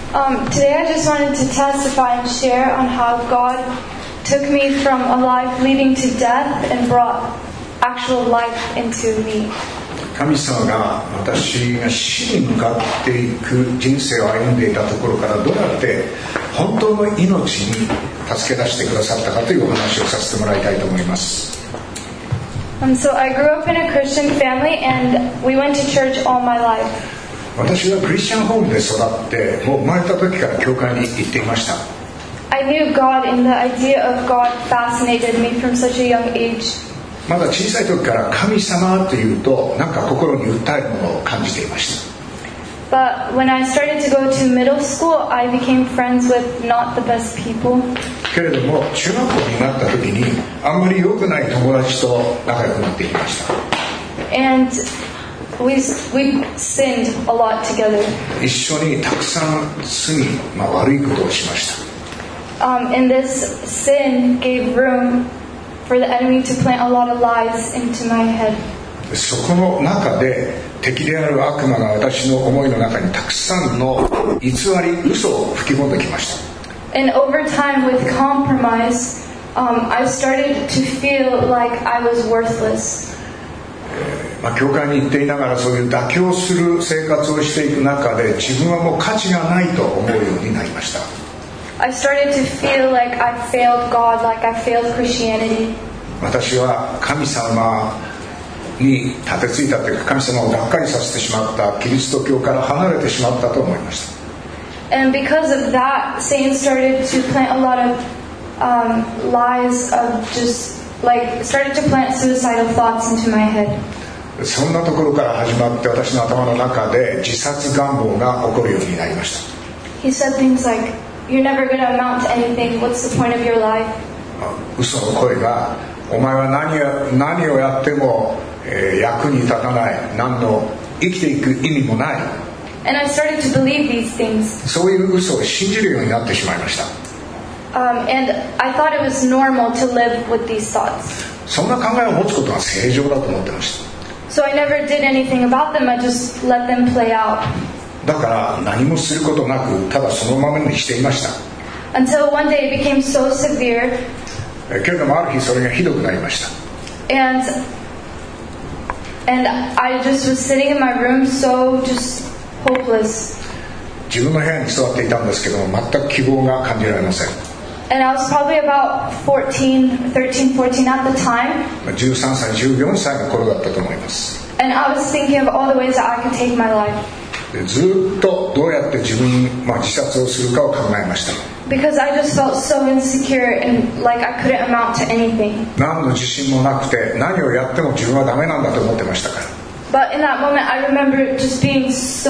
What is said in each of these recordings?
Today I just wanted to testify and share on how God took me from a life leading to death and brought actual life into me. 神様が私が死に向かっていく人生を歩んでいたところからどうやって本当の命に助け出してくださったかというお話をさせてもらいたいと思います。 So I grew up in a Christian family and we went to church all my life. 私はクリスチャンホームで育ってもう生まれた時から教会に行っていました。 I knew God and the idea of God fascinated me from such a young age. まだ小さい時から神様というとなんか心に訴えるものを感じていました。 But when I started to go to middle school, I became friends with not the best people. けれども中学校になった時にあんまり良くない友達と仲良くなっていきました。 And we sinned a lot together. 一緒にたくさん罪、悪いことをしました。 And this sin gave room for the enemy to plant a lot of lies into my head. そこの中で敵である悪魔が私の思いの中にたくさんの偽り、嘘を吹き込んできました。 And over time, with compromise, I started to feel like I was worthless. 教会に行っていながらそういう妥協する生活をしていく中で自分はもう価値がないと思うようになりました。 I started to feel like I failed God, like I failed Christianity. 私は神様に立てついたというか神様をがっかりさせてしまったキリスト教から離れてしまったと思いました。 And because of that, Satan started to plant a lot of lies of just like started to plant suicidal thoughts into my head. そんなところから始まって私の頭の中で自殺願望が起こるようになりました。 He said things like, "You're never going to amount to anything. What's the point of your life?" 嘘の声が、お前は何をやっても、役に立たない、何の生きていく意味もない。 And I started to believe these things. そういう嘘を信じるようになってしまいました。 And I thought it was normal to live with these thoughts. そんな考えを持つことは正常だと思ってました。 So I never did anything about them. I just let them play out. だから何もすることなくただそのままにしていました。 Until one day it became so severe. けれどもある日それがひどくなりました。 And I just was sitting in my room so just hopeless. 自分の部屋に座っていたんですけども全く希望が感じられません。 And I was probably about 13, 14 at the time. 13歳、14歳の頃だったと思います。 And I was thinking of all the ways that I could take my life. ずっとどうやって自殺をするかを考えました。 Because I just felt so insecure and like I couldn't amount to anything. 何の自信もなくて何をやっても自分はダメなんだと思ってましたから。 But in that moment I remember just being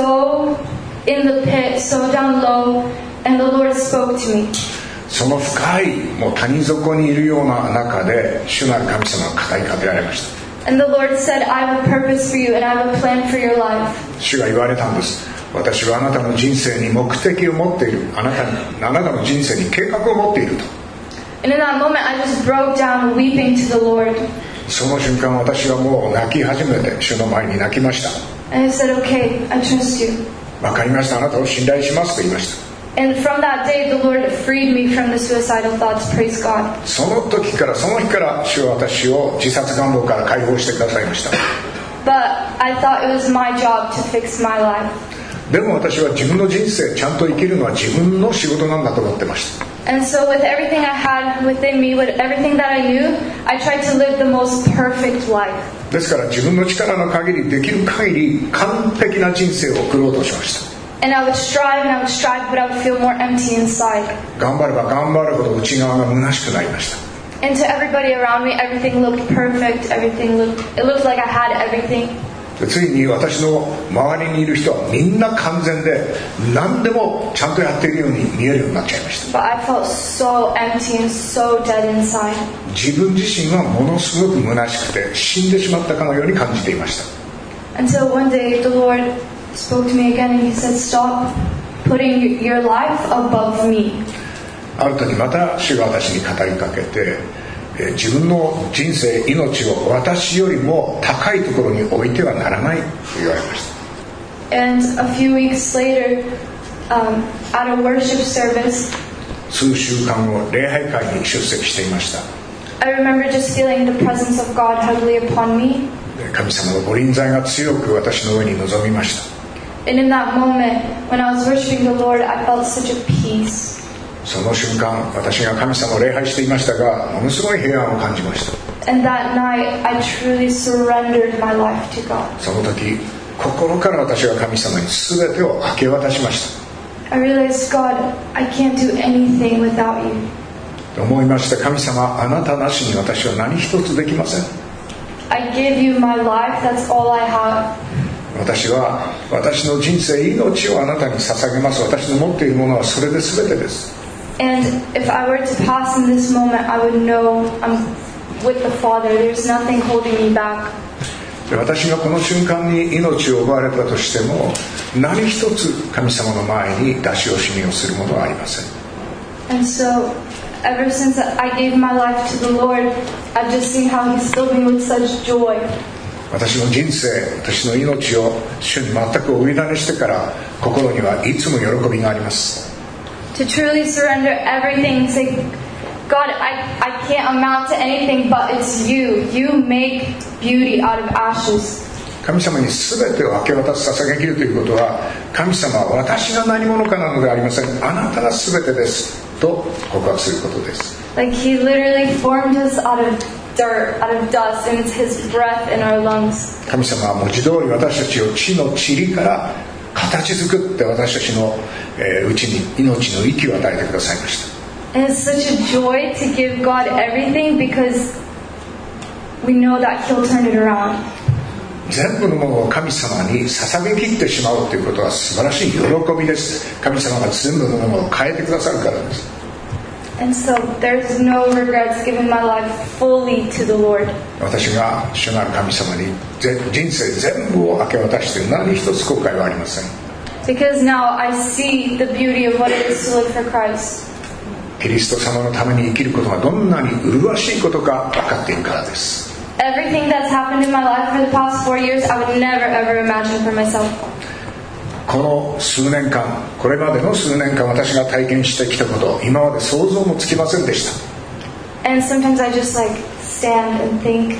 so in the pit, so down low, and the Lord spoke to me. その深いもう谷底にいるような中で主なる神様が語りかけられました。 And the Lord said, I have a purpose for you and I have a plan for your life. 主が言われたんです。私はあなたの人生に目的を持っている。あなたの人生に計画を持っていると。 And in that moment I just broke down weeping to the Lord. その瞬間私はもう泣き始めて主の前に泣きました。 And I said, okay, I trust you. わかりました。あなたを信頼しますと言いました。 And from that day the Lord freed me from the suicidal thoughts. Praise God. その日から主は私を自殺願望から解放してくださいました。 But I thought it was my job to fix my life. でも私は自分の人生ちゃんと生きるのは自分の仕事なんだと思ってました。 And so with everything I had within me, with everything that I knew, I tried to live the most perfect life. ですから自分の力の限りできる限り完璧な人生を送ろうとしました。 And I would strive, but I would feel more empty inside. 頑張れば頑張るほど内側が虚しくなりました。 And to everybody around me, everything looked perfect. It looked like I had everything. ついに私の周りにいる人はみんな完全で何でもちゃんとやっているように見えるようになっちゃいました。 But I felt so empty and so dead inside. 自分自身はものすごく虚しくて死んでしまったかのように感じていました。 Until one day the Lord spoke to me again and he said, stop putting your life above me. ある時また主が私に語りかけて、自分の人生命を私よりも高いところに置いてはならないと言われました。 And a few weeks later at a worship service. 数週間後礼拝会に出席していました。 I remember just feeling the presence of God heavily upon me. 神様のご臨在が強く私の上に臨みました。 And in that moment, when I was worshiping the Lord, I felt such a peace. その瞬間私が神様を礼拝していましたが、ものすごい平安を感じました。 And that night, I truly surrendered my life to God. その時心から私は神様に全てを明け渡しました。 I realized, God, I can't do anything without you. と思いました。神様、あなたなしに私は何一つできません。 I give you my life, that's all I have. 私は私の人生、命をあなたに捧げます。私の持っているものはそれで全てです。 And if I were to pass in this moment, I would know I'm with the Father. There's nothing holding me back. 私がこの瞬間に命を奪われたとしても、何一つ神様の前に出し惜しみをするものはありません。 And so, ever since I gave my life to the Lord, I've just seen how He's filled me with such joy. 私の人生、私の命を主に全くお委ねしてから、心にはいつも喜びがあります。 To truly surrender everything and say, God, I can't amount to anything, but it's you. You make beauty out of ashes. 神様に全てを明け渡す、捧げきるということは、神様は私が何者かなのではありません。あなたが全てですと告白することです。 Like He literally formed us out of dirt, out of dust, and it's His breath in our lungs. 神様は文字通り私たちを地の塵から形作って私たちのうちに命の息を与えてくださいました。 And it's such a joy to give God everything because we know that He'll turn it around. 全部のものを神様に捧げきってしまうということは素晴らしい喜びです。神様が全部のものを変えてくださるからです。 And so there's no regrets giving my life fully to the Lord. 私が主なる神様に人生全部を明け渡して何一つ後悔はありません。 Because now I see the beauty of what it is to live for Christ. キリスト様のために生きることがどんなに麗しいことか分かっているからです。 Everything that's happened in my life for the past 4 years, I would never ever imagine for myself. この数年間、これまでの数年間私が体験してきたこと、今まで想像もつきませんでした。 And sometimes I just like stand and think,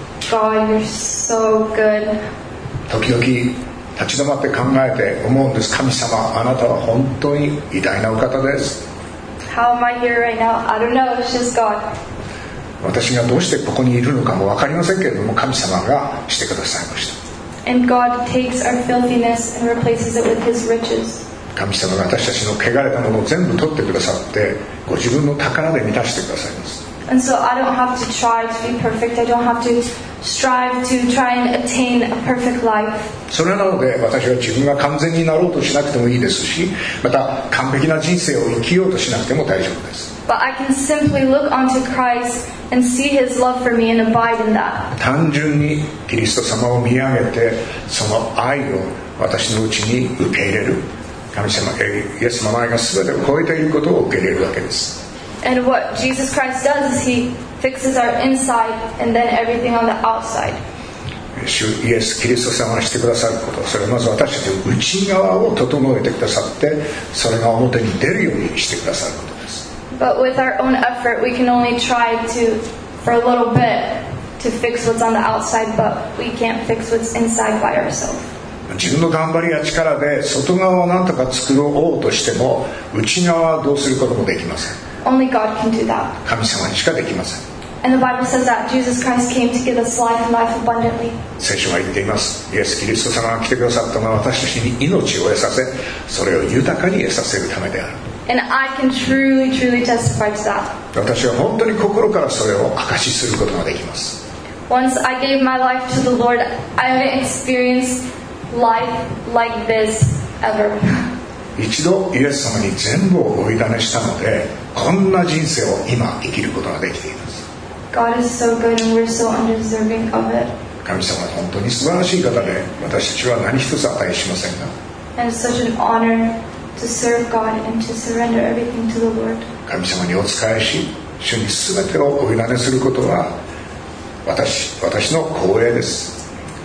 God, you're so good. 時々立ち止まって考えて思うんです。神様、あなたは本当に偉大なお方です。 How am I here right now? I don't know. It's just God. 私がどうしてここにいるのかも分かりませんけれども、神様がしてくださいました。 And God takes our filthiness and replaces it with His riches. 神様が私たちの汚れたものを全部取ってくださって、ご自分の宝で満たしてくださいます。 And so I don't have to try to be perfect. I don't have to strive to try and attain a perfect life. それなので私は自分が完全になろうとしなくてもいいですし、また完璧な人生を生きようとしなくても大丈夫です。 But I can simply look onto Christ and see His love for me and abide in that. 単純にキリスト様を見上げて、その愛を私のうちに受け入れる。神様、イエス様の愛が全てを超えていることを受け入れるわけです。 And what Jesus Christ does is He fixes our inside and then everything on the outside. 主イエス・キリスト様がしてくださること、それはまず私たちの内側を整えてくださって、それが表に出るようにしてくださることです。 But with our own effort, we can only try to, for a little bit, to fix what's on the outside, but we can't fix what's inside by ourselves. 自分の頑張りや力で外側を何とか作ろうとしても、内側はどうすることもできません。 Only God can do that. 神様にしかできません。 And the Bible says that Jesus Christ came to give us life and life abundantly. 聖書が言っています。イエス・キリスト様が来てくださったのは私たちに命を得させ、それを豊かに得させるためである。 And I can truly, truly testify to that. 私は本当に心からそれを証しすることができます。 Once I gave my life to the Lord, I haven't experienced life like this ever. 一度イエス様に全部をお委ねしたので、こんな人生を今生きることができています。 God is so good and we're so undeserving of it. 神様は本当に素晴らしい方で、私たちは何一つ値しませんが、 And it's such an honor to serve God and to surrender everything to the Lord. 神様にお仕えし、主に全てをお委ねすることは私の光栄です。 To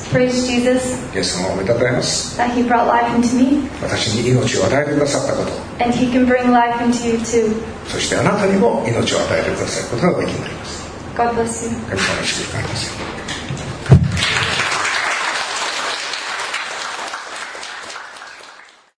praise Jesus イエス様をおめでとうございます。 that He brought life into me, 私に命を与えてくださったこと、 and He can bring life into you too. そしてあなたにも命を与えてくださることがおできになります。 God bless you. 神様に祝福ありますように。